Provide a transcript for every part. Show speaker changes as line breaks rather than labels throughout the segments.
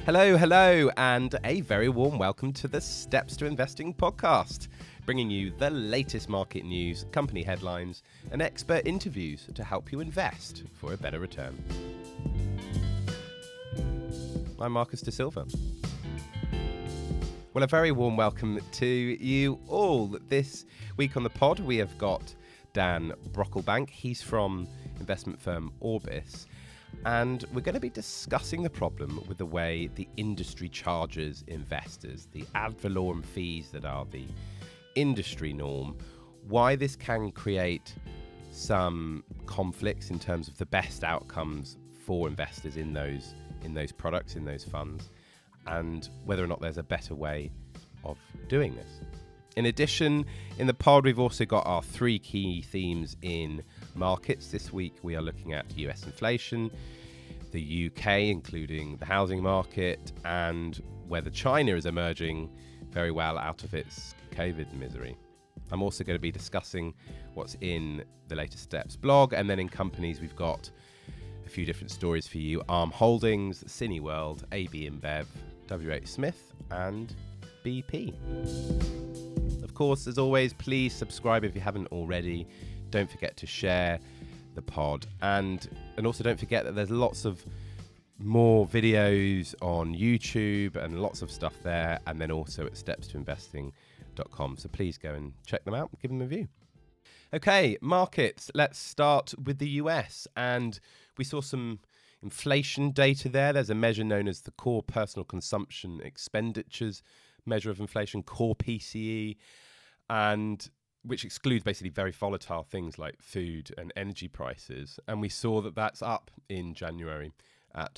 Hello, and a very warm welcome to the Steps to Investing podcast, bringing you the latest market news, company headlines, and expert interviews to help you invest for a better return. I'm Marcus De Silva. Well, a very warm welcome to you all. This week on the pod, we have got Dan Brocklebank. He's from investment firm Orbis. And we're going to be discussing the problem with the way the industry charges investors, the ad valorem fees that are the industry norm, why this can create some conflicts in terms of the best outcomes for investors in those products, in those funds, and whether or not there's a better way of doing this. In addition, in the pod, we've also got our three key themes in markets. This week, we are looking at US inflation, the UK, including the housing market, and whether China is emerging very well out of its COVID misery. I'm also going to be discussing what's in the Latest Steps blog, and then in companies, we've got a few different stories for you. Arm Holdings, Cineworld, AB InBev, WH Smith, and BP. Of course, as always, please subscribe if you haven't already. Don't forget to share the pod, and also don't forget that there's lots of more videos on YouTube and lots of stuff there, and then also at stepstoinvesting.com. So please go and check them out and give them a view. Okay, markets. Let's start with the US, and we saw some inflation data there. There's a measure known as the Core Personal Consumption Expenditures measure of inflation, core PCE, and which excludes basically very volatile things like food and energy prices. And we saw that that's up in January at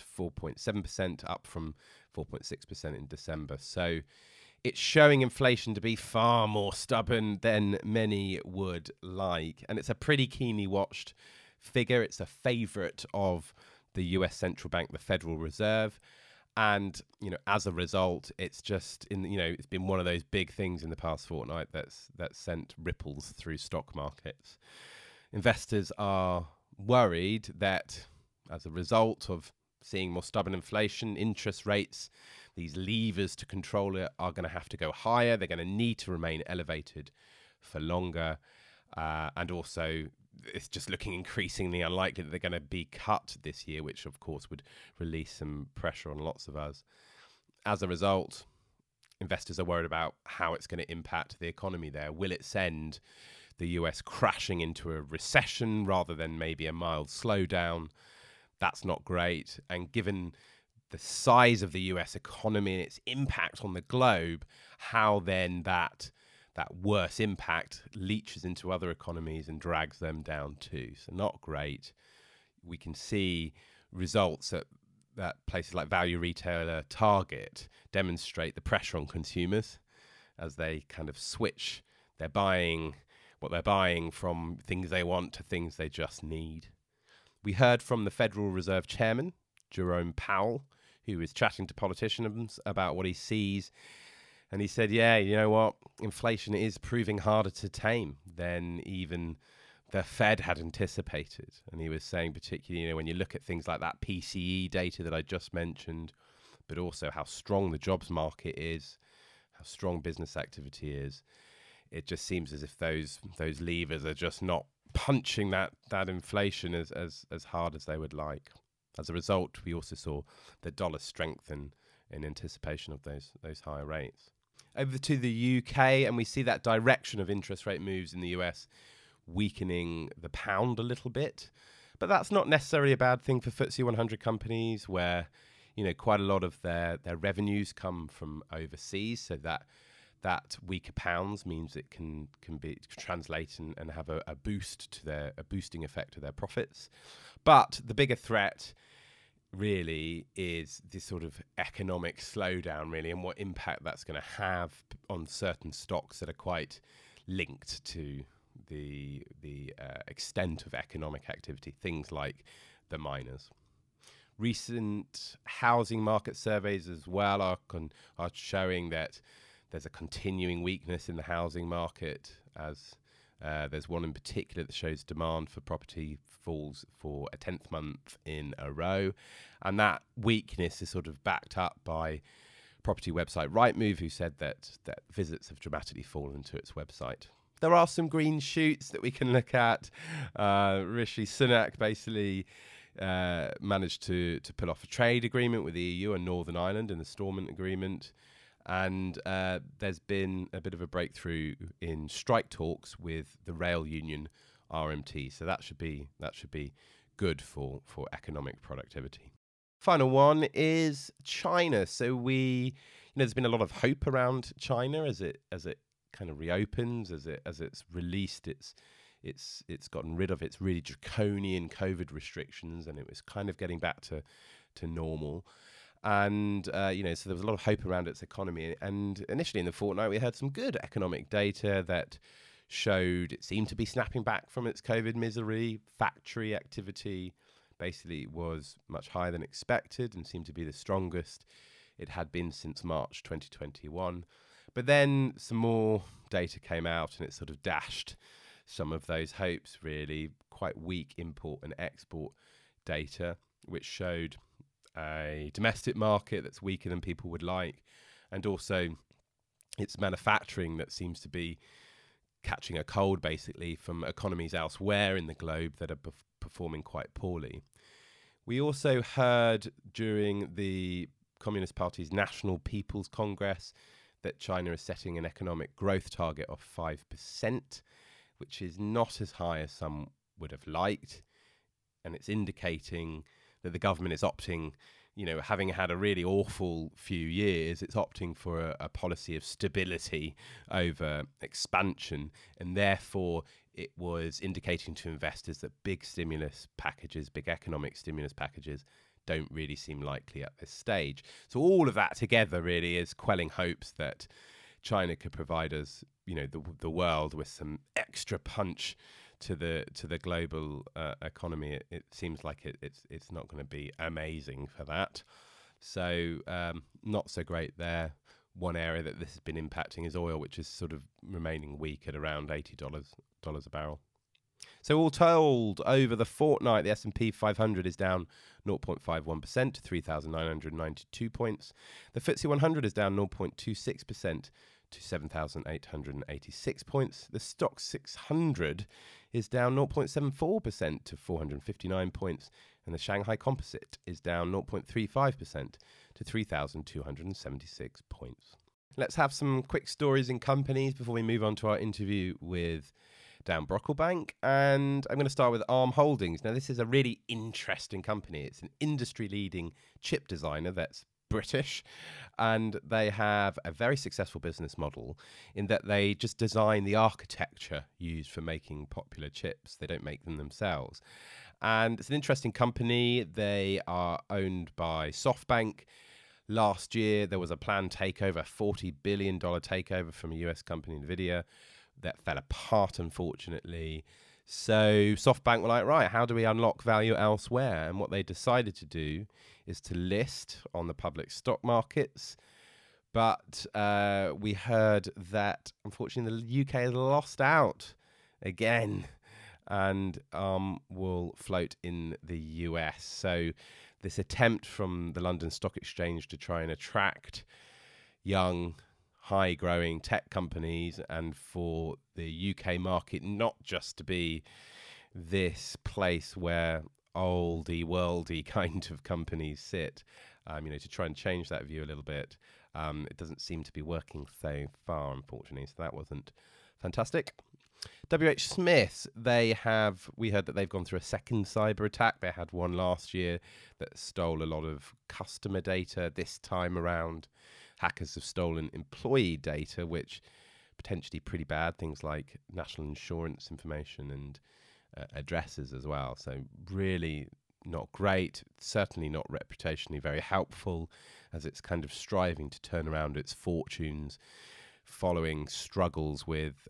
4.7%, up from 4.6% in December. So it's showing inflation to be far more stubborn than many would like. And it's a pretty keenly watched figure. It's a favorite of the US central bank, the Federal Reserve. And, as a result, it's just it's been one of those big things in the past fortnight that's sent ripples through stock markets. Investors are worried that as a result of seeing more stubborn inflation, interest rates, these levers to control it are going to have to go higher. They're going to need to remain elevated for longer. And also, it's just looking increasingly unlikely that they're going to be cut this year, which of course would release some pressure on lots of us. As a result, investors are worried about how it's going to impact the economy there. Will it send the US crashing into a recession rather than maybe a mild slowdown? That's not great. And given the size of the US economy and its impact on the globe, how then that worse impact leaches into other economies and drags them down too. So not great. We can see results that places like value retailer Target demonstrate the pressure on consumers as they kind of switch what they're buying from things they want to things they just need. We heard from the Federal Reserve Chairman, Jerome Powell, who is chatting to politicians about what he sees. And he said, yeah, you know what? Inflation is proving harder to tame than even the Fed had anticipated. And he was saying particularly, when you look at things like that PCE data that I just mentioned, but also how strong the jobs market is, how strong business activity is, it just seems as if those levers are just not punching that inflation as hard as they would like. As a result, we also saw the dollar strengthen in anticipation of those higher rates. Over to the UK, and we see that direction of interest rate moves in the US weakening the pound a little bit. But that's not necessarily a bad thing for FTSE 100 companies where, quite a lot of their revenues come from overseas. So that weaker pounds means it can translate and have a boosting effect to their profits. But the bigger threat really is this sort of economic slowdown, really, and what impact that's going to have on certain stocks that are quite linked to the extent of economic activity, things like the miners. Recent housing market surveys as well are showing that there's a continuing weakness in the housing market as There's one in particular that shows demand for property falls for a 10th month in a row. And that weakness is sort of backed up by property website Rightmove, who said that visits have dramatically fallen to its website. There are some green shoots that we can look at. Rishi Sunak basically managed to pull off a trade agreement with the EU and Northern Ireland in the Stormont Agreement. And there's been a bit of a breakthrough in strike talks with the rail union RMT. So that should be good for economic productivity. Final one is China. So there's been a lot of hope around China as it kind of reopens, as it's released it's gotten rid of its really draconian COVID restrictions, and it was kind of getting back to normal. And, so there was a lot of hope around its economy. And initially in the fortnight, we had some good economic data that showed it seemed to be snapping back from its COVID misery. Factory activity basically was much higher than expected and seemed to be the strongest it had been since March 2021. But then some more data came out and it sort of dashed some of those hopes, really. Quite weak import and export data, which showed a domestic market that's weaker than people would like, and also it's manufacturing that seems to be catching a cold, basically, from economies elsewhere in the globe that are performing quite poorly. We also heard during the Communist Party's National People's Congress that China is setting an economic growth target of 5%, which is not as high as some would have liked, and it's indicating that the government is opting, having had a really awful few years, it's opting for a policy of stability over expansion. And therefore, it was indicating to investors that big economic stimulus packages don't really seem likely at this stage. So all of that together really is quelling hopes that China could provide us, the world with some extra punch to the global economy. It seems like it's not going to be amazing for that. So not so great there. One area that this has been impacting is oil, which is sort of remaining weak at around $80 a barrel. So all told, over the fortnight, the S&P 500 is down 0.51% to 3,992 points. The FTSE 100 is down 0.26% to 7,886 points. The Stoxx 600 is down 0.74% to 459 points. And the Shanghai Composite is down 0.35% to 3,276 points. Let's have some quick stories in companies before we move on to our interview with Dan Brocklebank. And I'm going to start with Arm Holdings. Now, this is a really interesting company. It's an industry-leading chip designer that's British, and they have a very successful business model in that they just design the architecture used for making popular chips. They don't make them themselves. And it's an interesting company. They are owned by SoftBank. Last year, there was a planned takeover, a $40 billion takeover from a US company, NVIDIA, that fell apart, unfortunately. So SoftBank were like, right, how do we unlock value elsewhere? And what they decided to do is to list on the public stock markets. But we heard that, unfortunately, the UK has lost out again and will float in the US. So this attempt from the London Stock Exchange to try and attract young, high-growing tech companies, and for the UK market not just to be this place where oldie, worldy kind of companies sit, to try and change that view a little bit. It doesn't seem to be working so far, unfortunately, so that wasn't fantastic. WH Smith, we heard that they've gone through a second cyber attack. They had one last year that stole a lot of customer data. This time around, hackers have stolen employee data, which potentially pretty bad, things like national insurance information and addresses as well. So really not great, certainly not reputationally very helpful, as it's kind of striving to turn around its fortunes following struggles with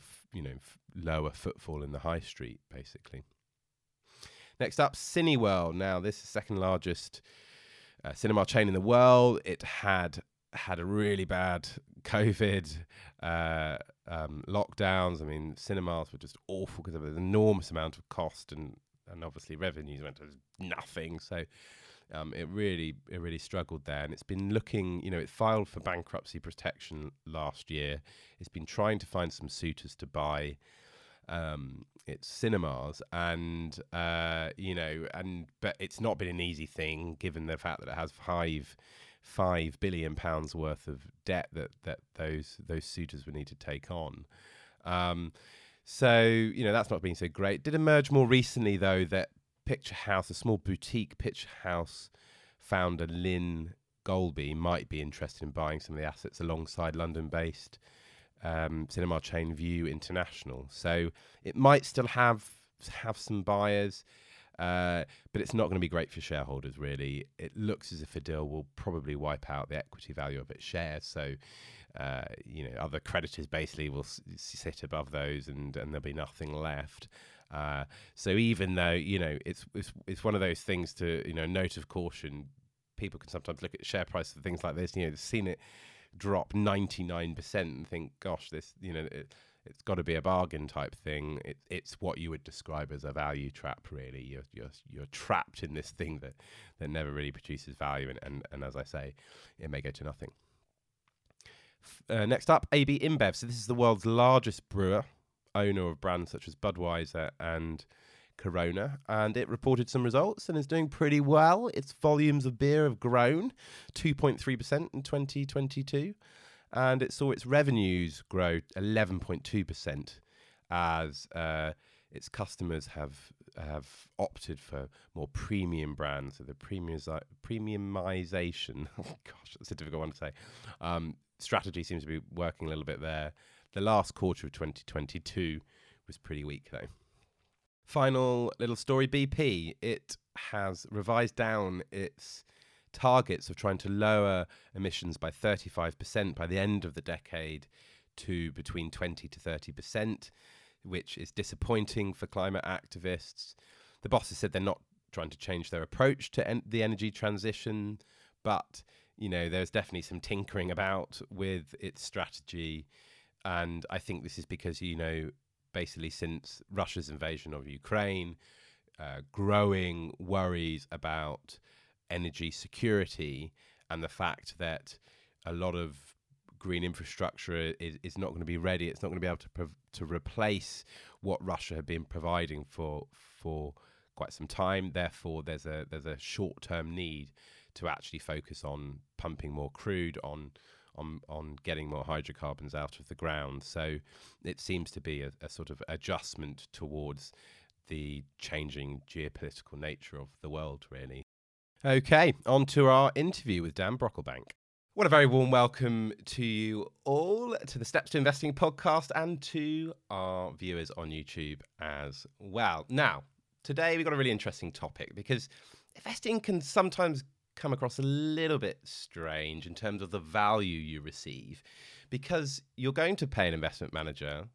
lower footfall in the high street, basically. Next up, Cineworld. Now, this is the second largest cinema chain in the world. It had a really bad COVID lockdowns. I mean, cinemas were just awful because there was an enormous amount of cost, and obviously revenues went to nothing. So it really struggled there, and it's been looking. It filed for bankruptcy protection last year. It's been trying to find some suitors to buy its cinemas, and but it's not been an easy thing given the fact that it has £5 billion worth of debt that those suitors would need to take on. So that's not been so great. It did emerge more recently though that Picture House, a small boutique Picture House founder Lynn Golby, might be interested in buying some of the assets alongside London-based cinema chain View International. So it might still have some buyers, but it's not going to be great for shareholders, really. It looks as if a deal will probably wipe out the equity value of its shares. So, other creditors basically will sit above those, and there'll be nothing left. So even though it's one of those things to note of caution, people can sometimes look at share price for things like this. They've seen it drop 99% and think, gosh, this it's got to be a bargain type thing. It's what you would describe as a value trap, really. You're trapped in this thing that never really produces value, and as I say, it may go to nothing. Next up, AB InBev. So this is the world's largest brewer, owner of brands such as Budweiser and Corona, and it reported some results and is doing pretty well. Its volumes of beer have grown 2.3% in 2022, and it saw its revenues grow 11.2% as its customers have opted for more premium brands. So the premiumization, oh gosh, that's a difficult one to say, strategy seems to be working a little bit there. The last quarter of 2022 was pretty weak though. Final little story, BP. It has revised down its targets of trying to lower emissions by 35% by the end of the decade to between 20 to 30%, which is disappointing for climate activists. The bosses said they're not trying to change their approach to the energy transition, but there's definitely some tinkering about with its strategy. And I think this is because, basically since Russia's invasion of Ukraine, growing worries about energy security and the fact that a lot of green infrastructure is not going to be ready. It's not going to be able to replace what Russia had been providing for quite some time. Therefore, there's a short-term need to actually focus on pumping more crude, on getting more hydrocarbons out of the ground. So it seems to be a sort of adjustment towards the changing geopolitical nature of the world, really. Okay, on to our interview with Dan Brocklebank. What a very warm welcome to you all to the Steps to Investing podcast and to our viewers on YouTube as well. Now, today we've got a really interesting topic because investing can sometimes come across a little bit strange in terms of the value you receive, because you're going to pay an investment manager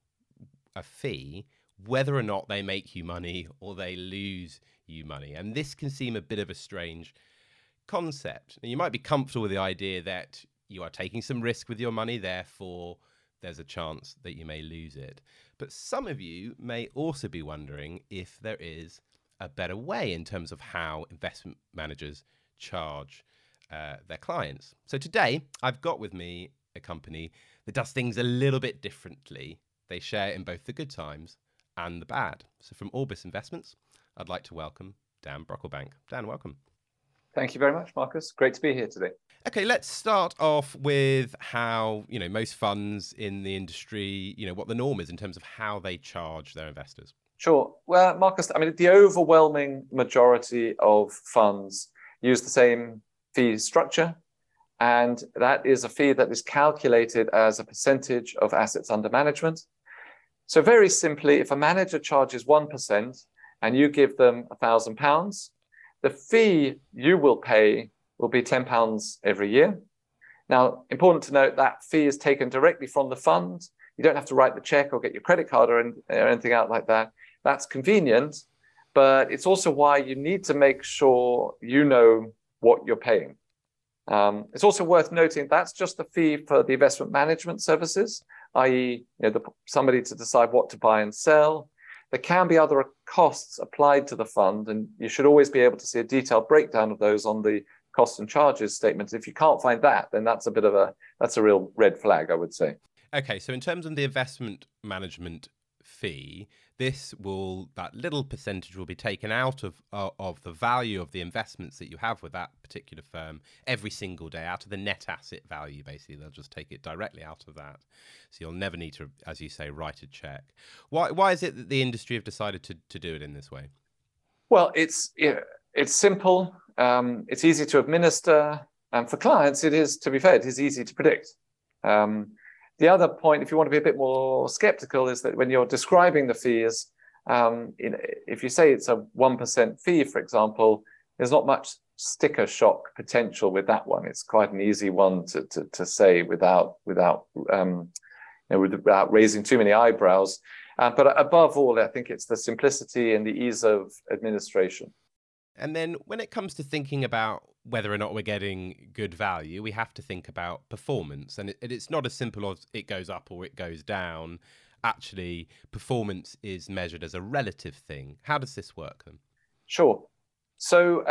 a fee whether or not they make you money or they lose you money. And this can seem a bit of a strange concept. Now, you might be comfortable with the idea that you are taking some risk with your money, therefore there's a chance that you may lose it. But some of you may also be wondering if there is a better way in terms of how investment managers charge their clients. So today I've got with me a company that does things a little bit differently. They share in both the good times and the bad. So from Orbis Investments, I'd like to welcome Dan Brocklebank. Dan, welcome.
Thank you very much, Marcus. Great to be here today.
Okay, let's start off with how, most funds in the industry, what the norm is in terms of how they charge their investors.
Sure. Well, Marcus, the overwhelming majority of funds use the same fee structure, and that is a fee that is calculated as a percentage of assets under management. So very simply, if a manager charges 1% and you give them £1,000, the fee you will pay will be £10 every year. Now, important to note, that fee is taken directly from the fund. You don't have to write the check or get your credit card or anything out like that. That's convenient, but it's also why you need to make sure you know what you're paying. It's also worth noting that's just the fee for the investment management services. i.e., somebody to decide what to buy and sell. There can be other costs applied to the fund, and you should always be able to see a detailed breakdown of those on the costs and charges statement. If you can't find that, then that's a real red flag, I would say.
Okay, so in terms of the investment management fee, that little percentage will be taken out of the value of the investments that you have with that particular firm every single day, out of the net asset value. Basically, they'll just take it directly out of that, so you'll never need to, as you say, write a check. Why is it that the industry have decided to do it in this way?
Well, it's simple, it's easy to administer, and for clients, it is, to be fair, it is easy to predict. The other point, if you want to be a bit more skeptical, is that when you're describing the fees, if you say it's a 1% fee, for example, there's not much sticker shock potential with that one. It's quite an easy one to say without raising too many eyebrows. But above all, I think it's the simplicity and the ease of administration.
And then when it comes to thinking about whether or not we're getting good value, we have to think about performance. And it's not as simple as it goes up or it goes down. Actually, performance is measured as a relative thing. How does this work then?
Sure. So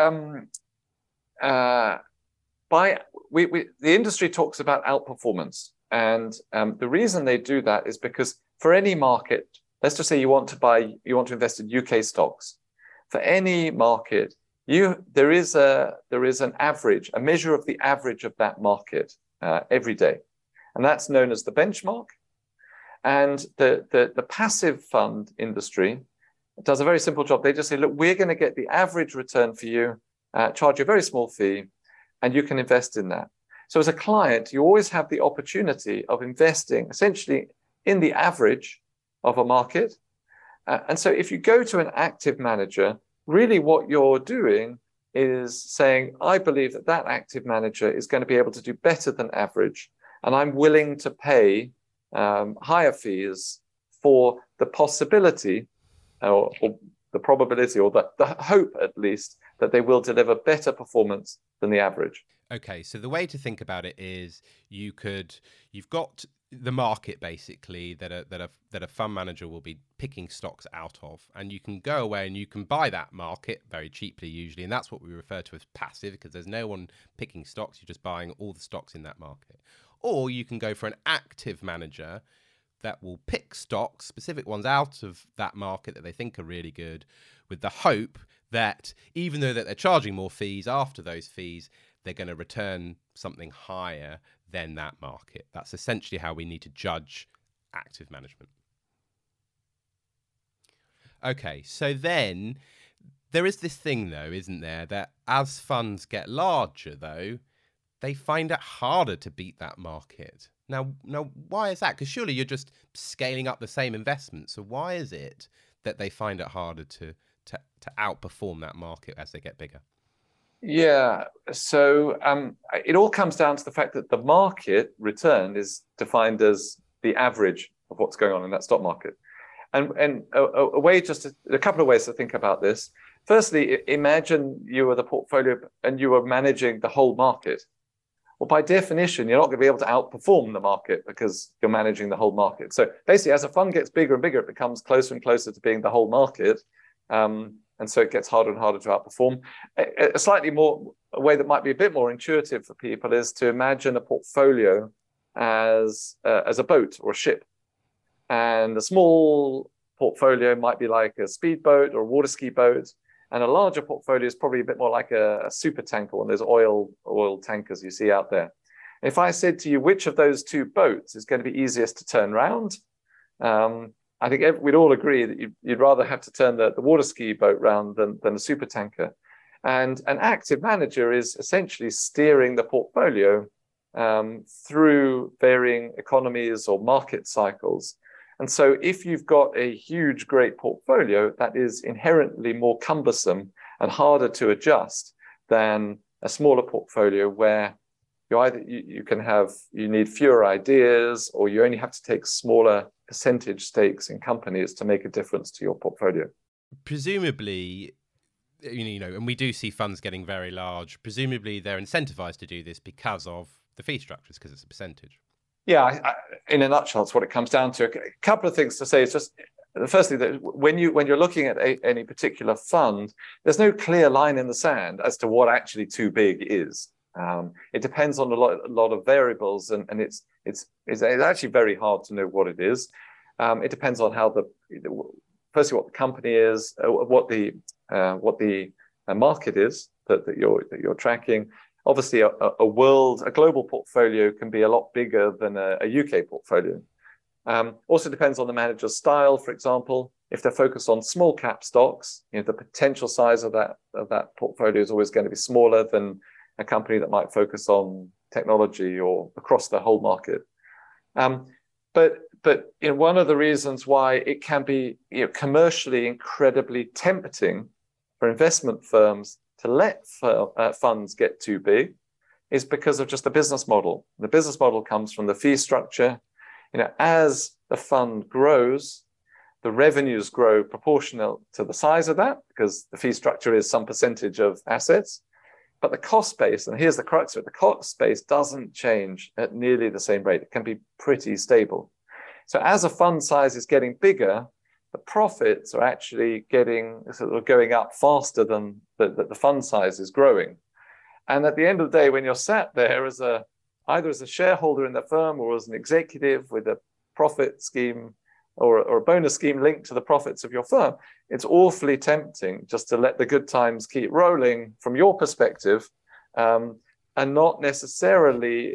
the industry talks about outperformance. And the reason they do that is because for any market, let's just say you want to invest in UK stocks. For any market, there is an average, a measure of the average of that market every day, and that's known as the benchmark. And the passive fund industry does a very simple job. They just say, look, we're going to get the average return for you, charge you a very small fee, and you can invest in that. So as a client, you always have the opportunity of investing essentially in the average of a market. And so if you go to an active manager, really what you're doing is saying, I believe that active manager is going to be able to do better than average, and I'm willing to pay higher fees for the possibility or the probability or the hope, at least, that they will deliver better performance than the average.
Okay, so the way to think about it is you've got the market basically that a fund manager will be picking stocks out of, and you can go away and you can buy that market very cheaply usually, and that's what we refer to as passive, because there's no one picking stocks, you're just buying all the stocks in that market. Or you can go for an active manager that will pick stocks, specific ones out of that market that they think are really good, with the hope that even though that they're charging more fees, after those fees they're going to return something higher than that market. That's essentially how we need to judge active management. Okay, so then there is this thing though, isn't there, that as funds get larger though, they find it harder to beat that market. Now why is that? Because surely you're just scaling up the same investment. So why is it that they find it harder to outperform that market as they get bigger?
Yeah, so it all comes down to the fact that the market return is defined as the average of what's going on in that stock market. And a couple of ways to think about this. Firstly, imagine you were the portfolio and you were managing the whole market. Well, by definition, you're not going to be able to outperform the market because you're managing the whole market. So basically, as a fund gets bigger and bigger, it becomes closer and closer to being the whole market. And so it gets harder and harder to outperform. A way that might be a bit more intuitive for people is to imagine a portfolio as a boat or a ship. And a small portfolio might be like a speedboat or a water ski boat. And a larger portfolio is probably a bit more like a super tanker, one of those oil tankers you see out there. If I said to you, which of those two boats is going to be easiest to turn around? I think we'd all agree that you'd rather have to turn the water ski boat round than a super tanker. And an active manager is essentially steering the portfolio through varying economies or market cycles. And so if you've got a huge, great portfolio, that is inherently more cumbersome and harder to adjust than a smaller portfolio where you need fewer ideas, or you only have to take smaller percentage stakes in companies to make a difference to your portfolio.
Presumably, and we do see funds getting very large, presumably they're incentivized to do this because of the fee structures, because it's a percentage.
Yeah, in a nutshell, it's what it comes down to. A couple of things to say. It's just, firstly, that when you're looking at any particular fund, there's no clear line in the sand as to what actually too big is. It depends on a lot of variables, and it's actually very hard to know what it is. It depends on how firstly what the company is, what the market is that you're tracking. Obviously, a global portfolio can be a lot bigger than a UK portfolio. Also depends on the manager's style. For example, if they're focused on small cap stocks, the potential size of that portfolio is always going to be smaller than a company that might focus on technology or across the whole market. But one of the reasons why it can be commercially incredibly tempting for investment firms to let funds get too big is because of just the business model. The business model comes from the fee structure. As the fund grows, the revenues grow proportional to the size of that, because the fee structure is some percentage of assets. But the cost base, and here's the crux of it, the cost base doesn't change at nearly the same rate. It can be pretty stable. So as a fund size is getting bigger, the profits are actually going up faster than the fund size is growing. And at the end of the day, when you're sat there either as a shareholder in the firm or as an executive with a profit scheme or a bonus scheme linked to the profits of your firm, it's awfully tempting just to let the good times keep rolling from your perspective, and not necessarily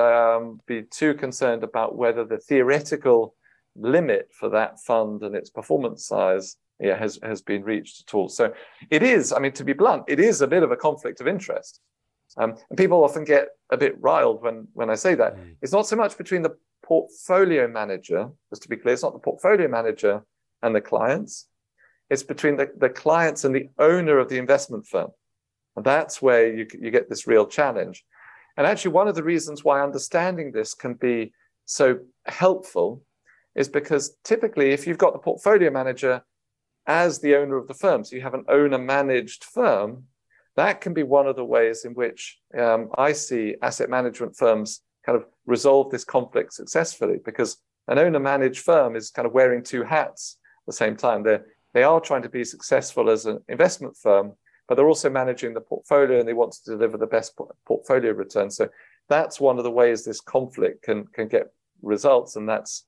be too concerned about whether the theoretical limit for that fund and its performance size has been reached at all. So it is, to be blunt, it is a bit of a conflict of interest. And people often get a bit riled when I say that. It's not so much between the portfolio manager, just to be clear, it's not the portfolio manager and the clients. It's between the clients and the owner of the investment firm. And that's where you get this real challenge. And actually, one of the reasons why understanding this can be so helpful is because typically, if you've got the portfolio manager as the owner of the firm, so you have an owner-managed firm, that can be one of the ways in which I see asset management firms kind of resolve this conflict successfully, because an owner-managed firm is kind of wearing two hats at the same time. They are trying to be successful as an investment firm, but they're also managing the portfolio and they want to deliver the best portfolio return. So that's one of the ways this conflict can get results, and that's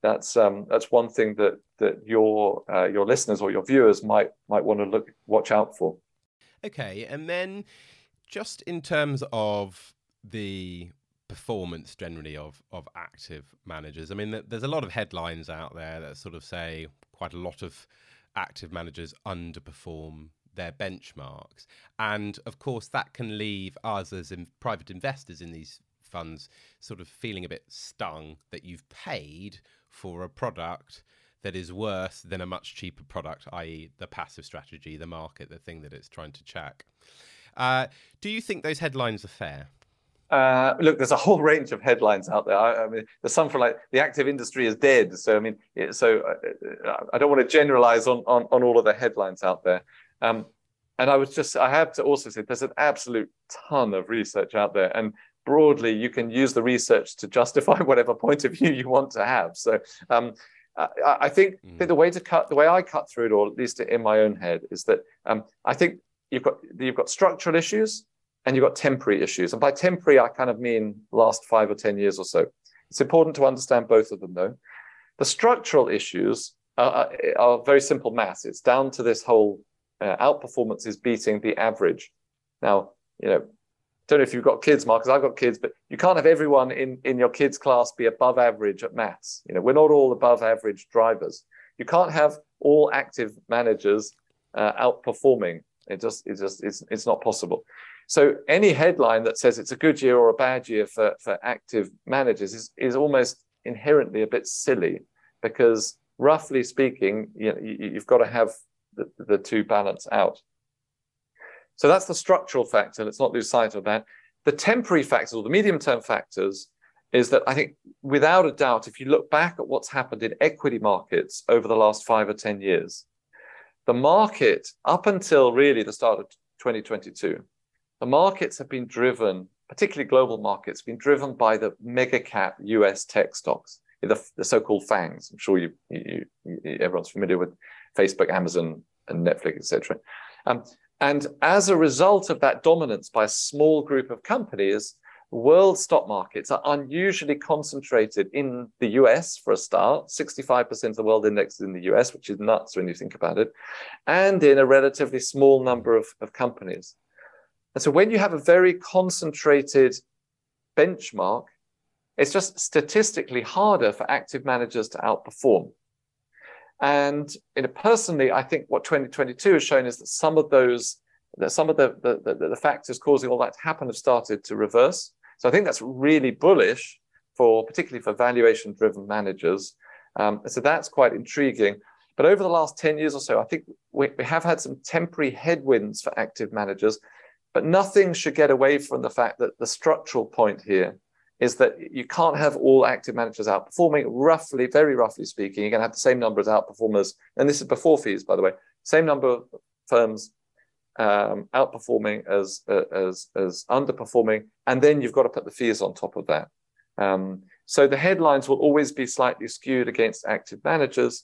one thing that your listeners or your viewers might want to watch out for.
Okay, and then just in terms of the performance generally of active managers, there's a lot of headlines out there that sort of say quite a lot of active managers underperform their benchmarks, and of course that can leave us as private investors in these funds sort of feeling a bit stung that you've paid for a product that is worse than a much cheaper product, i.e. the passive strategy, the market, the thing that it's trying to check. Do you think those headlines are fair?
Look, there's a whole range of headlines out there. There's some for like the active industry is dead. So I don't want to generalize on all of the headlines out there. And I have to also say there's an absolute ton of research out there, and broadly you can use the research to justify whatever point of view you want to have. So I think the way I cut through it all, at least in my own head, is that I think you've got structural issues and you've got temporary issues. And by temporary, I kind of mean last 5 or 10 years or so. It's important to understand both of them, though. The structural issues are very simple maths. It's down to this whole outperformance is beating the average. Now, don't know if you've got kids, Mark, because I've got kids, but you can't have everyone in your kids' class be above average at maths. We're not all above average drivers. You can't have all active managers outperforming. It's not possible. So any headline that says it's a good year or a bad year for active managers is almost inherently a bit silly, because roughly speaking, you've got to have the two balance out. So that's the structural factor. Let's not lose sight of that. The temporary factors, or the medium-term factors, is that I think without a doubt, if you look back at what's happened in equity markets over the last 5 or 10 years, the market, up until really the start of 2022, the markets have been driven particularly global markets, been driven by the mega cap US tech stocks, the so-called FANGs. I'm sure everyone's familiar with Facebook, Amazon, and Netflix, etc. And as a result of that dominance by a small group of companies, world stock markets are unusually concentrated in the US for a start. 65% of the world index is in the US, which is nuts when you think about it, and in a relatively small number of companies. And so when you have a very concentrated benchmark, it's just statistically harder for active managers to outperform. And personally, I think what 2022 has shown is that some of the factors causing all that to happen have started to reverse. So I think that's really bullish particularly for valuation-driven managers. So that's quite intriguing. But over the last 10 years or so, I think we have had some temporary headwinds for active managers, but nothing should get away from the fact that the structural point here is that you can't have all active managers outperforming. Very roughly speaking, you're going to have the same number of outperformers, and this is before fees, by the way, same number of firms outperforming as underperforming, and then you've got to put the fees on top of that. So the headlines will always be slightly skewed against active managers.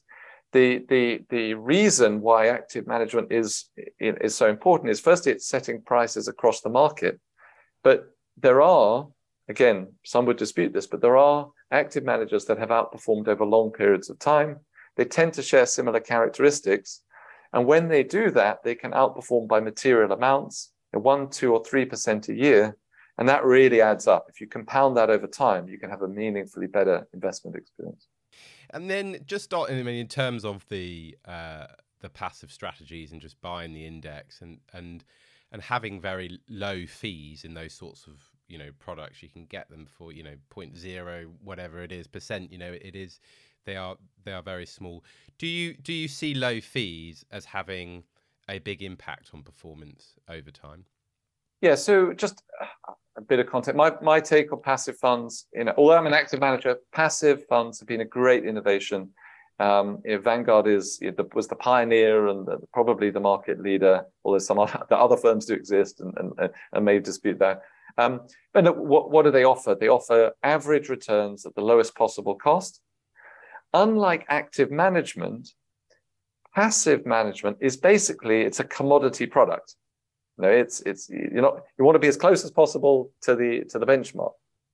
The reason why active management is so important is, firstly, it's setting prices across the market, but there are, again, some would dispute this, but there are active managers that have outperformed over long periods of time. They tend to share similar characteristics. And when they do that, they can outperform by material amounts, 1%, 2%, or 3% a year. And that really adds up. If you compound that over time, you can have a meaningfully better investment experience.
And then just in terms of the passive strategies and just buying the index and having very low fees in those sorts of products, you can get them for 0.0 whatever it is percent. They are very small. Do you see low fees as having a big impact on performance over time?
Yeah. So just a bit of context. My take on passive funds, although I'm an active manager, passive funds have been a great innovation. Vanguard was the pioneer and probably the market leader, although the other firms do exist and may dispute that. But what do they offer? They offer average returns at the lowest possible cost. Unlike active management, passive management is basically, it's a commodity product. You want to be as close as possible to the benchmark.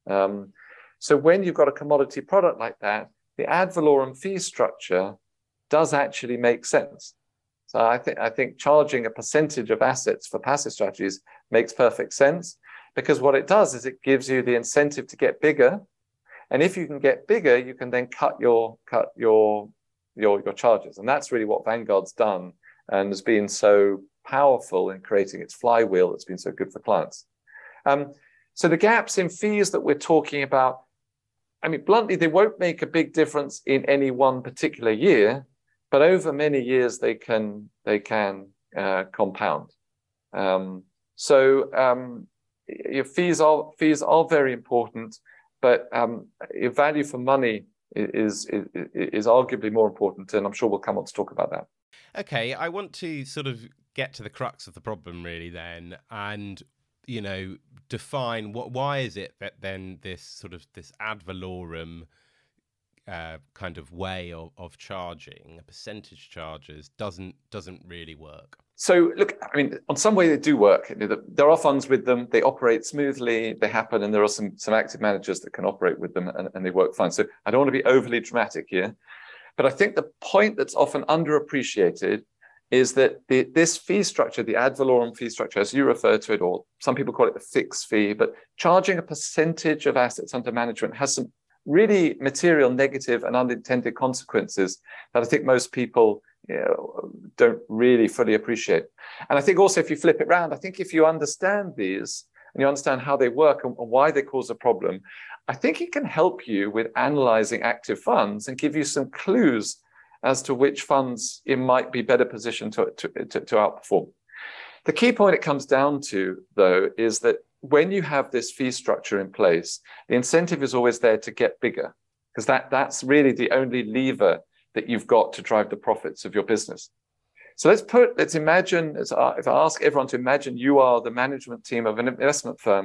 So when you've got a commodity product like that, the ad valorem fee structure does actually make sense. So I think charging a percentage of assets for passive strategies makes perfect sense, because what it does is it gives you the incentive to get bigger. And if you can get bigger, you can then cut your charges. And that's really what Vanguard's done and has been so powerful in creating its flywheel that's been so good for clients. So the gaps in fees that we're talking about, bluntly, they won't make a big difference in any one particular year, but over many years they can compound. Your fees are very important, but your value for money is arguably more important, and I'm sure we'll come on to talk about that.
Okay, I want to sort of get to the crux of the problem really then, and define why is it that then this ad valorem kind of way of charging percentage charges doesn't really work.
So look, on some way they do work. There are funds with them, they operate smoothly, they happen, and there are some active managers that can operate with them and they work fine. So I don't want to be overly dramatic here, but I think the point that's often underappreciated is that this fee structure, the ad valorem fee structure, as you refer to it, or some people call it the fixed fee, but charging a percentage of assets under management has some really material negative and unintended consequences that I think most people don't really fully appreciate. And I think also, if you flip it around, I think if you understand these and you understand how they work and why they cause a problem, I think it can help you with analyzing active funds and give you some clues as to which funds it might be better positioned to outperform. The key point it comes down to, though, is that when you have this fee structure in place, the incentive is always there to get bigger, because that's really the only lever that you've got to drive the profits of your business. So let's imagine, if I ask everyone to imagine you are the management team of an investment firm,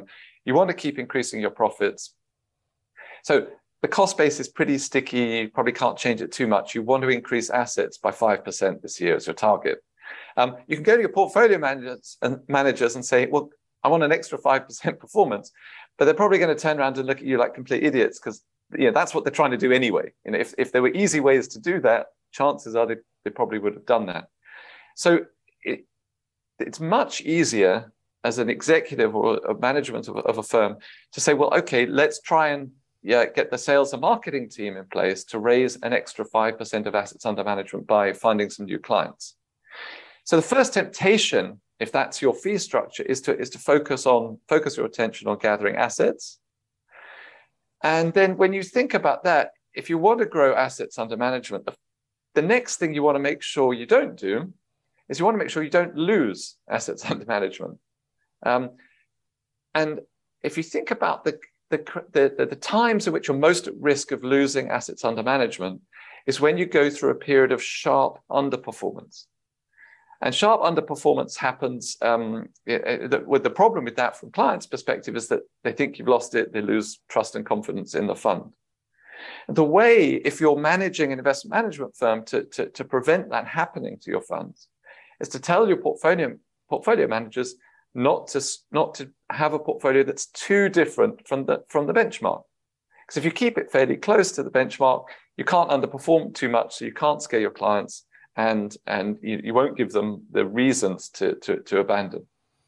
You want to keep increasing your profits. So the cost base is pretty sticky. You probably can't change it too much. You want to increase assets by 5% this year as your target. You can go to your portfolio managers and say, well, I want an extra 5% performance, but they're probably going to turn around and look at you like complete idiots because that's what they're trying to do anyway. If there were easy ways to do that, chances are they probably would have done that. So it's much easier as an executive or a management of a firm to say, well, okay, let's try and get the sales and marketing team in place to raise an extra 5% of assets under management by finding some new clients. So the first temptation, if that's your fee structure, is to focus your attention on gathering assets. And then when you think about that, if you want to grow assets under management, the next thing you want to make sure you don't do is you want to make sure you don't lose assets under management. And if you think about the times in which you're most at risk of losing assets under management is when you go through a period of sharp underperformance. And sharp underperformance happens, with the problem with that from clients' perspective is that they think you've lost it, they lose trust and confidence in the fund. And the way, if you're managing an investment management firm to prevent that happening to your funds, is to tell your portfolio managers not to have a portfolio that's too different from the benchmark. Because if you keep it fairly close to the benchmark, you can't underperform too much, so you can't scare your clients, and you won't give them the reasons to abandon.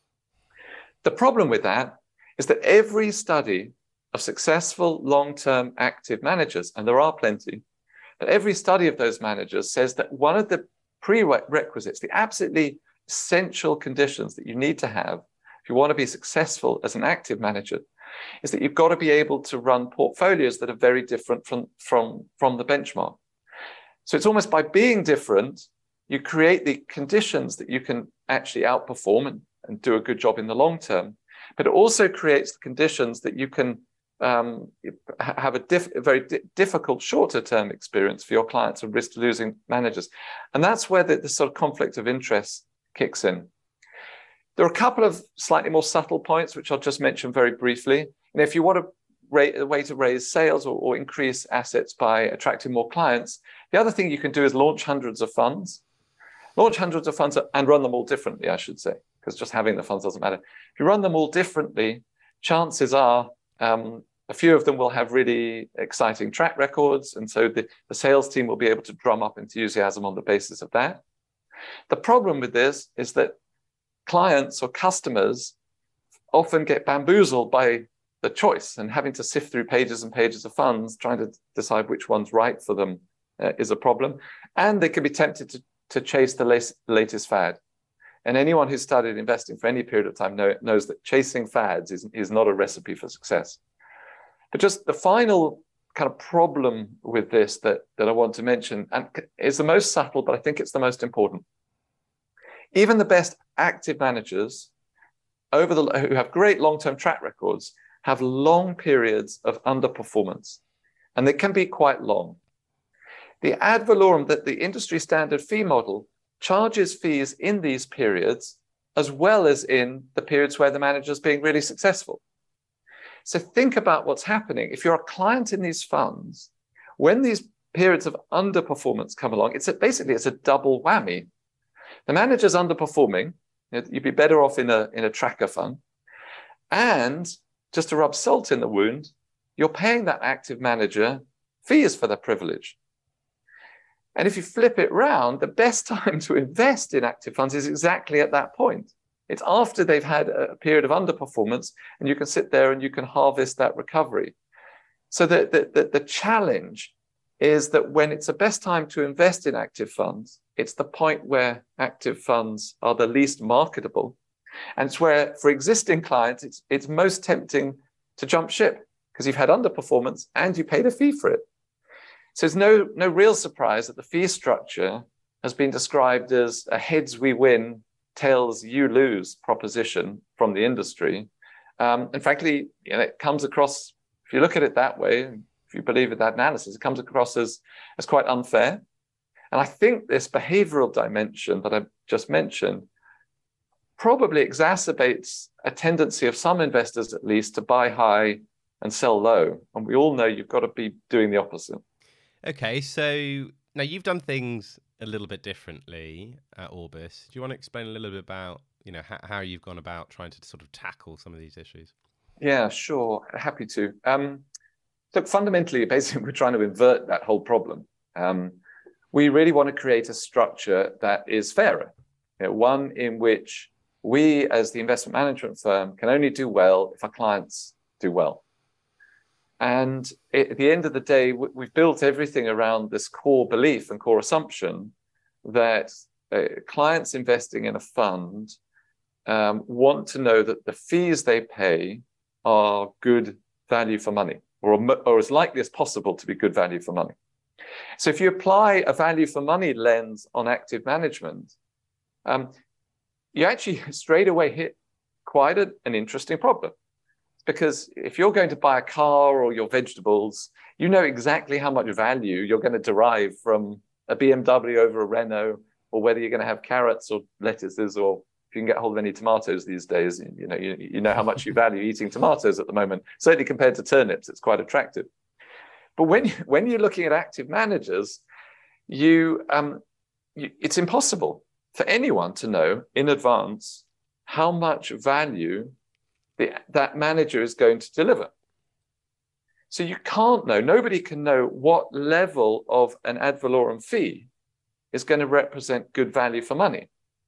The problem with that is that every study of successful long-term active managers, and there are plenty, but every study of those managers says that one of the prerequisites, the absolutely essential conditions that you need to have if you want to be successful as an active manager, is that you've got to be able to run portfolios that are very different from the benchmark. So it's almost by being different, you create the conditions that you can actually outperform and do a good job in the long term, but it also creates the conditions that you can have a very difficult shorter term experience for your clients and risk losing managers. And that's where the sort of conflict of interest kicks in. There are a couple of slightly more subtle points, which I'll just mention very briefly. And if you want a way to raise sales or increase assets by attracting more clients, the other thing you can do is launch hundreds of funds. Launch hundreds of funds and run them all differently, I should say, because just having the funds doesn't matter. If you run them all differently, chances are a few of them will have really exciting track records. And so the sales team will be able to drum up enthusiasm on the basis of that. The problem with this is that clients or customers often get bamboozled by the choice, and having to sift through pages and pages of funds, trying to decide which one's right for them is a problem. And they can be tempted to chase the latest fad. And anyone who's started investing for any period of time knows that chasing fads is not a recipe for success. But just the final kind of problem with this that I want to mention, and is the most subtle, but I think it's the most important. Even the best active managers who have great long-term track records have long periods of underperformance, and they can be quite long. The ad valorem, that the industry standard fee model, charges fees in these periods as well as in the periods where the manager is being really successful. So think about what's happening. If you're a client in these funds, when these periods of underperformance come along, it's a double whammy. The manager's underperforming, you'd be better off in a tracker fund. And just to rub salt in the wound, you're paying that active manager fees for their privilege. And if you flip it round, the best time to invest in active funds is exactly at that point. It's after they've had a period of underperformance, and you can sit there and you can harvest that recovery. So the challenge is that when it's the best time to invest in active funds, it's the point where active funds are the least marketable. And it's where, for existing clients, it's most tempting to jump ship because you've had underperformance and you paid a fee for it. So it's no real surprise that the fee structure has been described as a heads we win, tails you lose proposition from the industry. And frankly, it comes across, if you look at it that way, if you believe in that analysis, it comes across as quite unfair. And I think this behavioral dimension that I just mentioned probably exacerbates a tendency of some investors, at least, to buy high and sell low. And we all know you've got to be doing the opposite.
Okay, so now you've done things a little bit differently at Orbis. Do you want to explain a little bit about, how you've gone about trying to sort of tackle some of these issues?
Yeah, sure. Happy to. So fundamentally, basically, we're trying to invert that whole problem. We really want to create a structure that is fairer, one in which we, as the investment management firm, can only do well if our clients do well. And at the end of the day, we've built everything around this core belief and core assumption that clients investing in a fund want to know that the fees they pay are good value for money, or as likely as possible to be good value for money. So if you apply a value for money lens on active management, you actually straight away hit quite an interesting problem. Because if you're going to buy a car or your vegetables, you know exactly how much value you're going to derive from a BMW over a Renault, or whether you're going to have carrots or lettuces, or if you can get hold of any tomatoes these days, you know how much you value eating tomatoes at the moment. Certainly compared to turnips, it's quite attractive. But when you're looking at active managers, it's impossible for anyone to know in advance how much value that manager is going to deliver. So you can't know, nobody can know what level of an ad valorem fee is going to represent good value for money.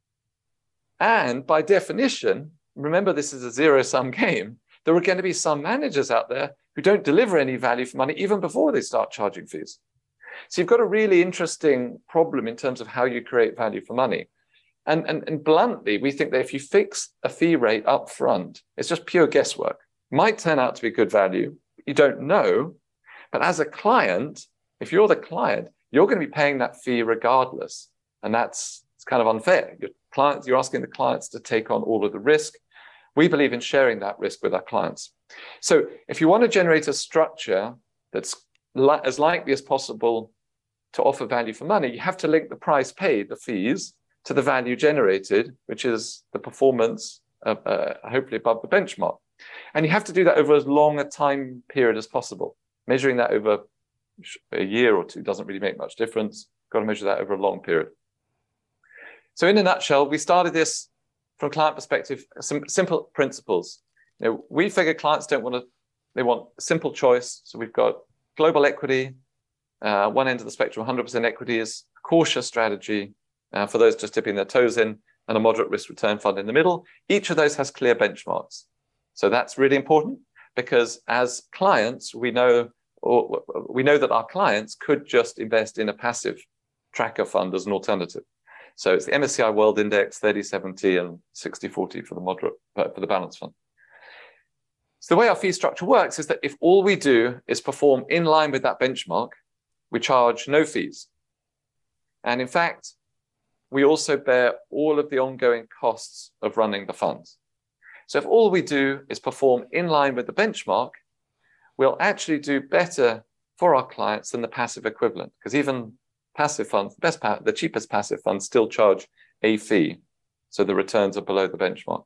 And by definition, remember this is a zero-sum game, there are going to be some managers out there who don't deliver any value for money even before they start charging fees. So you've got a really interesting problem in terms of how you create value for money. And bluntly, we think that if you fix a fee rate up front, it's just pure guesswork. Might turn out to be good value, you don't know. But as a client, if you're the client, you're going to be paying that fee regardless. And it's kind of unfair. You're asking the clients to take on all of the risk. We believe in sharing that risk with our clients. So if you want to generate a structure that's as likely as possible to offer value for money, you have to link the price paid, the fees, to the value generated, which is the performance hopefully above the benchmark. And you have to do that over as long a time period as possible. Measuring that over a year or two doesn't really make much difference. Got to measure that over a long period. So in a nutshell, we started this from a client perspective, some simple principles. We figure clients they want simple choice. So we've got global equity, one end of the spectrum, 100% equities, cautious strategy, for those just dipping their toes in, and a moderate risk return fund in the middle. Each of those has clear benchmarks. So that's really important because as clients, we know that our clients could just invest in a passive tracker fund as an alternative. So it's the MSCI World Index, 30/70 and 60/40 for the balance fund. So the way our fee structure works is that if all we do is perform in line with that benchmark, we charge no fees. And in fact, we also bear all of the ongoing costs of running the funds. So if all we do is perform in line with the benchmark, we'll actually do better for our clients than the passive equivalent, because even passive funds, the cheapest passive funds still charge a fee. So the returns are below the benchmark.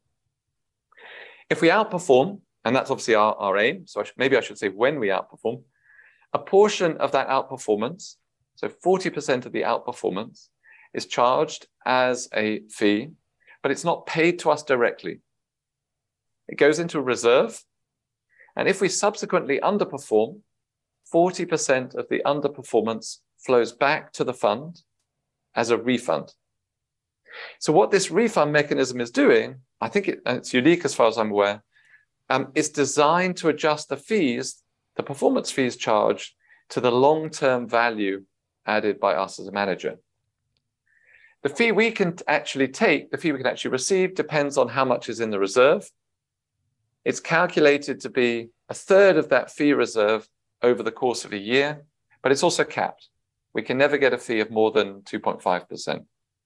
If we outperform, and that's obviously our aim, so maybe I should say when we outperform, a portion of that outperformance, so 40% of the outperformance, is charged as a fee, but it's not paid to us directly. It goes into a reserve, and if we subsequently underperform, 40% of the underperformance flows back to the fund as a refund. So what this refund mechanism is doing, I think it's unique as far as I'm aware, is designed to adjust the fees, the performance fees charged, to the long-term value added by us as a manager. The fee we can actually take, the fee we can actually receive, depends on how much is in the reserve. It's calculated to be a third of that fee reserve over the course of a year, but it's also capped. We can never get a fee of more than 2.5%.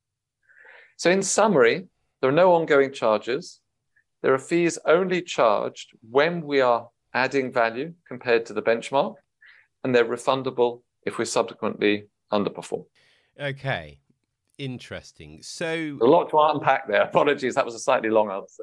So in summary, there are no ongoing charges. There are fees only charged when we are adding value compared to the benchmark, and they're refundable if we subsequently underperform.
Okay. Interesting. So
a lot to unpack there. Apologies, that was a slightly long answer.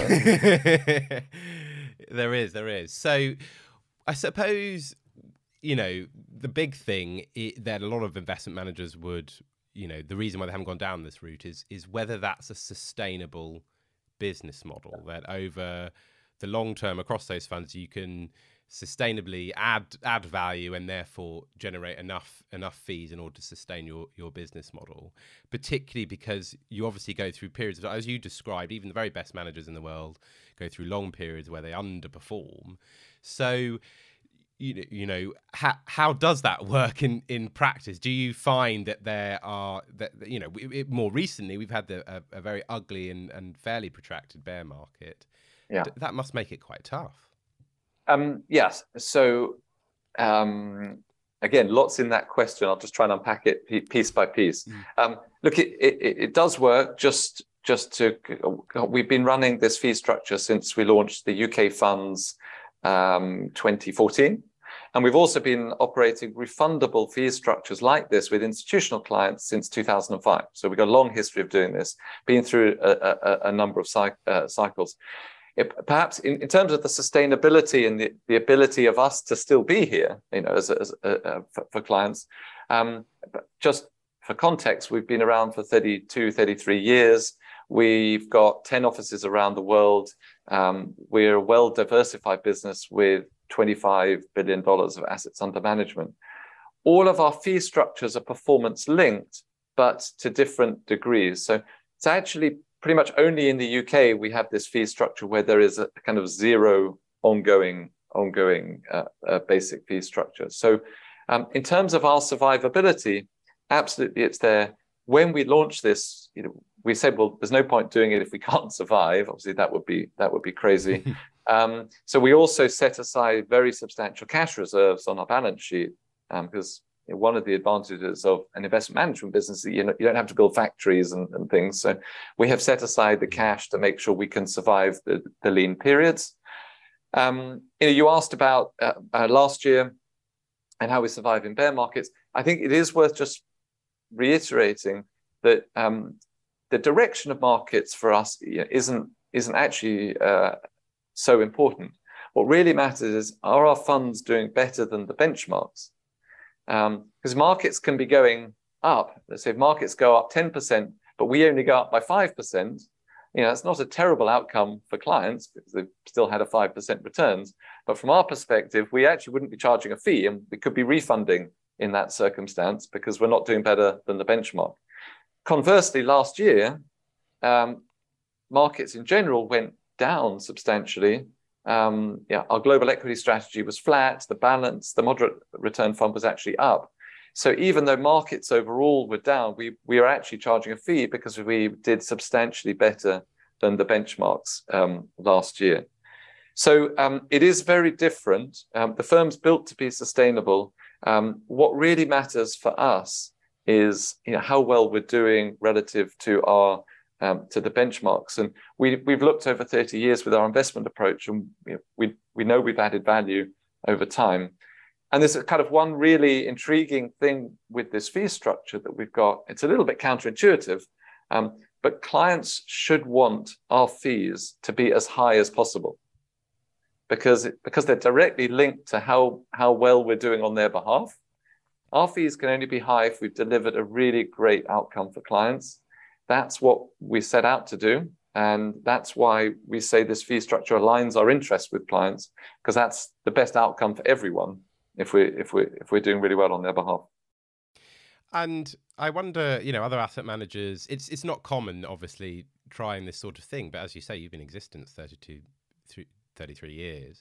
There is. So I suppose, the big thing that a lot of investment managers would, the reason why they haven't gone down this route is whether that's a sustainable business model, that over the long term across those funds you can sustainably add value and therefore generate enough fees in order to sustain your business model, particularly because you obviously go through periods of, as you described, even the very best managers in the world go through long periods where they underperform. So how does that work in practice? Do you find that there are more recently we've had a very ugly and fairly protracted bear market?
Yeah,
that must make it quite tough.
Yes. So again, lots in that question. I'll just try and unpack it piece by piece. Look, it does work. We've been running this fee structure since we launched the UK funds 2014. And we've also been operating refundable fee structures like this with institutional clients since 2005. So we've got a long history of doing this, been through a number of cycles. Perhaps in terms of the sustainability and the ability of us to still be here, for clients, just for context, we've been around for 32, 33 years. We've got 10 offices around the world. We're a well-diversified business with $25 billion of assets under management. All of our fee structures are performance linked, but to different degrees. So it's actually pretty much only in the UK we have this fee structure where there is a kind of zero ongoing basic fee structure. So in terms of our survivability, absolutely it's there. When we launched this, we said, well, there's no point doing it if we can't survive. Obviously, that would be crazy. So we also set aside very substantial cash reserves on our balance sheet because one of the advantages of an investment management business is you don't have to build factories and things. So we have set aside the cash to make sure we can survive the lean periods. You asked about last year and how we survive in bear markets. I think it is worth just reiterating that the direction of markets for us isn't actually so important. What really matters is, are our funds doing better than the benchmarks? Because markets can be going up. Let's say if markets go up 10%, but we only go up by 5%, it's not a terrible outcome for clients because they've still had a 5% returns. But from our perspective, we actually wouldn't be charging a fee, and we could be refunding in that circumstance because we're not doing better than the benchmark. Conversely, last year, markets in general went down substantially. Our global equity strategy was flat. The moderate return fund was actually up. So even though markets overall were down, we are actually charging a fee because we did substantially better than the benchmarks last year. So it is very different. The firm's built to be sustainable. What really matters for us is how well we're doing relative to our to the benchmarks. And we've looked over 30 years with our investment approach, and we know we've added value over time. And there's a kind of one really intriguing thing with this fee structure that we've got. It's a little bit counterintuitive, but clients should want our fees to be as high as possible because they're directly linked to how well we're doing on their behalf. Our fees can only be high if we've delivered a really great outcome for clients. That's what we set out to do. And that's why we say this fee structure aligns our interests with clients, because that's the best outcome for everyone if we're doing really well on their behalf. And
I wonder, other asset managers, it's not common, obviously, trying this sort of thing. But as you say, you've been in existence 33 years.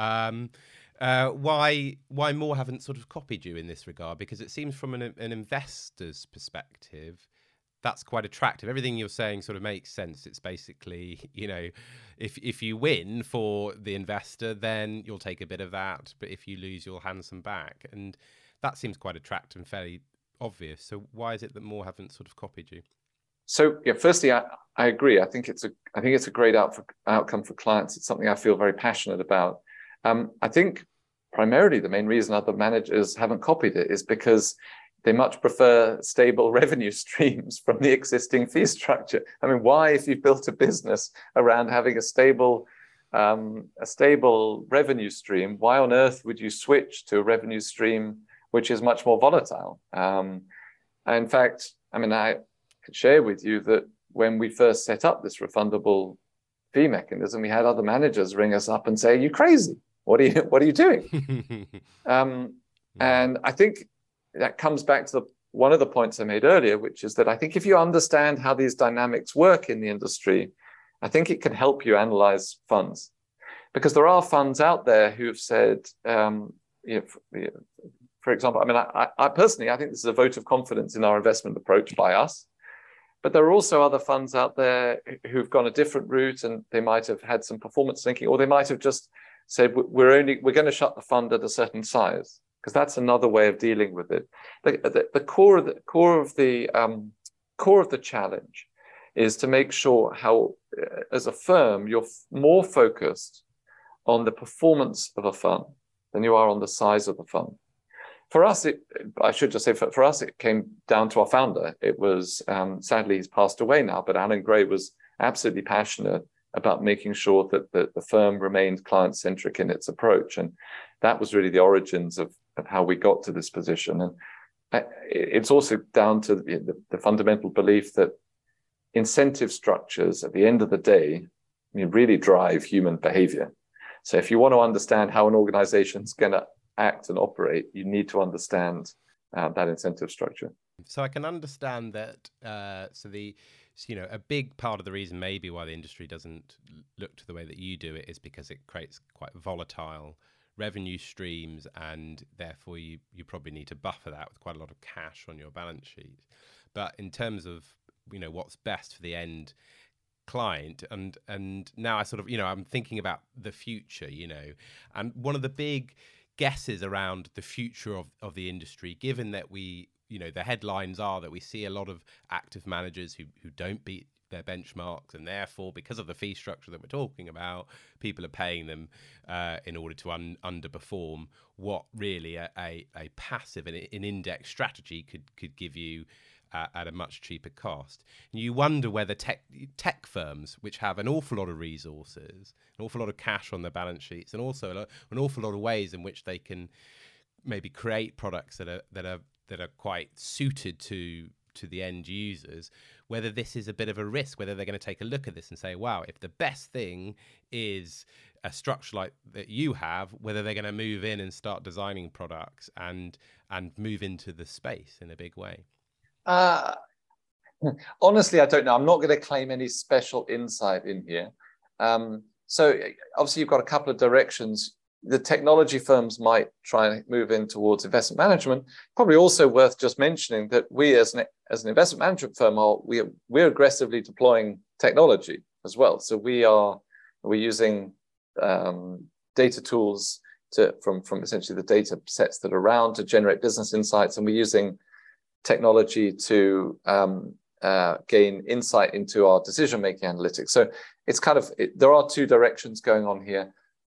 Why more haven't sort of copied you in this regard? Because it seems from an investor's perspective, that's quite attractive. Everything you're saying sort of makes sense. It's basically, if you win for the investor, then you'll take a bit of that. But if you lose, you'll hand some back. And that seems quite attractive and fairly obvious. So why is it that more haven't sort of copied you?
So firstly, I agree. I think it's a great outcome for clients. It's something I feel very passionate about. I think primarily the main reason other managers haven't copied it is because they much prefer stable revenue streams from the existing fee structure. I mean, why, if you've built a business around having a stable revenue stream, why on earth would you switch to a revenue stream which is much more volatile? In fact, I mean, I could share with you that when we first set up this refundable fee mechanism, we had other managers ring us up and say, "Are you crazy? What are you doing?" And I think that comes back to one of the points I made earlier, which is that I think if you understand how these dynamics work in the industry, I think it can help you analyze funds. Because there are funds out there who have said, for example, I mean, I personally, I think this is a vote of confidence in our investment approach by us. But there are also other funds out there who've gone a different route, and they might have had some performance linking, or they might have just said, we're going to shut the fund at a certain size, because that's another way of dealing with it. The core of the challenge is to make sure how, as a firm, you're more focused on the performance of a fund than you are on the size of the fund. For us, I should just say, for us, it came down to our founder. It was, sadly, he's passed away now, but Alan Gray was absolutely passionate about making sure that the firm remained client-centric in its approach. And that was really the origins of how we got to this position. And it's also down to the fundamental belief that incentive structures, at the end of the day, really drive human behavior. So if you want to understand how an organization is going to act and operate, you need to understand that incentive structure.
So I can understand that. A big part of the reason maybe why the industry doesn't look to the way that you do it is because it creates quite volatile revenue streams, and therefore you probably need to buffer that with quite a lot of cash on your balance sheet. But in terms of what's best for the end client, and now I sort of I'm thinking about the future, and one of the big guesses around the future of the industry, given that we the headlines are that we see a lot of active managers who don't beat their benchmarks, and therefore, because of the fee structure that we're talking about, people are paying them in order to underperform what really a passive and an index strategy could give you at a much cheaper cost. And you wonder whether tech firms, which have an awful lot of resources, an awful lot of cash on their balance sheets, and also an awful lot of ways in which they can maybe create products that are quite suited to the end users, whether this is a bit of a risk, whether they're going to take a look at this and say, wow, if the best thing is a structure like that you have, whether they're going to move in and start designing products and move into the space in a big way.
Honestly, I don't know. I'm not going to claim any special insight in here. So obviously you've got a couple of directions. The technology firms might try and move in towards investment management. Probably also worth just mentioning that we, as an investment management firm, we're aggressively deploying technology as well. So we're using data tools from essentially the data sets that are around to generate business insights, and we're using technology to gain insight into our decision-making analytics. So it's there are two directions going on here.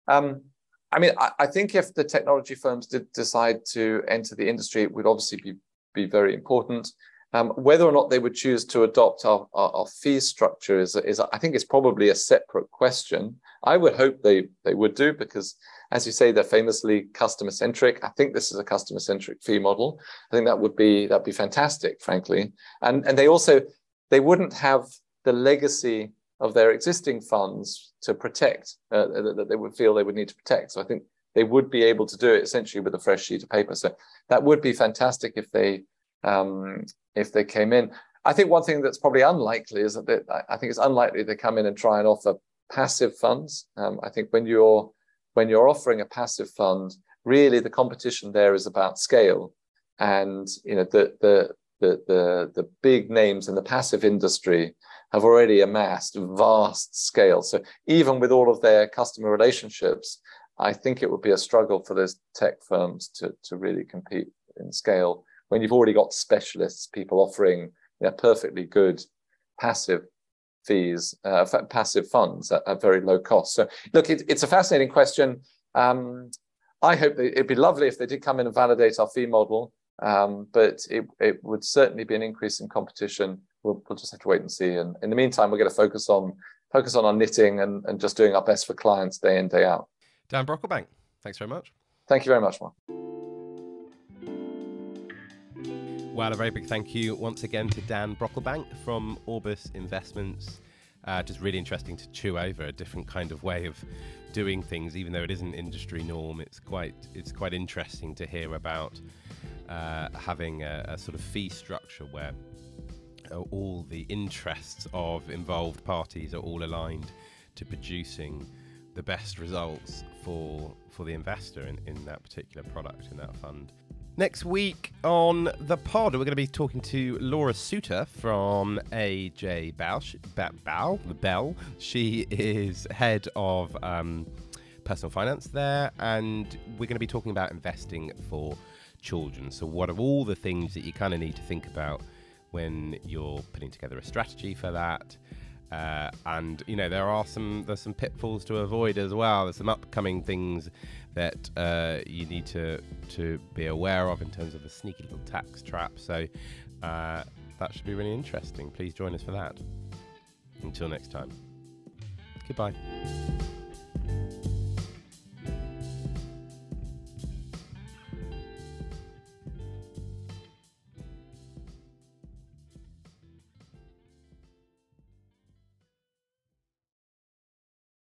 I think if the technology firms did decide to enter the industry, it would obviously be very important. Whether or not they would choose to adopt our fee structure is I think it's probably a separate question. I would hope they would do, because, as you say, they're famously customer centric. I think this is a customer centric fee model. I think that'd be fantastic, frankly. And they wouldn't have the legacy of their existing funds to protect, that they would feel they would need to protect. So I think they would be able to do it essentially with a fresh sheet of paper. So that would be fantastic if they came in. I think one thing that's probably unlikely is that I think it's unlikely they come in and try and offer passive funds. I think when you're offering a passive fund, really the competition there is about scale, and the big names in the passive industry have already amassed vast scale. So even with all of their customer relationships, I think it would be a struggle for those tech firms to really compete in scale when you've already got specialists, people offering perfectly good passive fees, passive funds at very low cost. So look, it's a fascinating question. I hope it'd be lovely if they did come in and validate our fee model. But it would certainly be an increase in competition. We'll just have to wait and see. And in the meantime, we're going to focus on our knitting and just doing our best for clients day in, day out.
Dan Brocklebank, thanks very much.
Thank you very much, Mark.
Well, a very big thank you once again to Dan Brocklebank from Orbis Investments. Just really interesting to chew over a different kind of way of doing things, even though it isn't industry norm. It's quite interesting to hear about having a sort of fee structure where all the interests of involved parties are all aligned to producing the best results for the investor in that particular product, in that fund. Next week on the pod, we're going to be talking to Laura Suter from AJ Bell. She is head of personal finance there, and we're going to be talking about investing for children. So what are all the things that you kind of need to think about when you're putting together a strategy for that? And there's some pitfalls to avoid as well. There's some upcoming things that you need to be aware of in terms of the sneaky little tax trap. So that should be really interesting. Please join us for that. Until next time. Goodbye.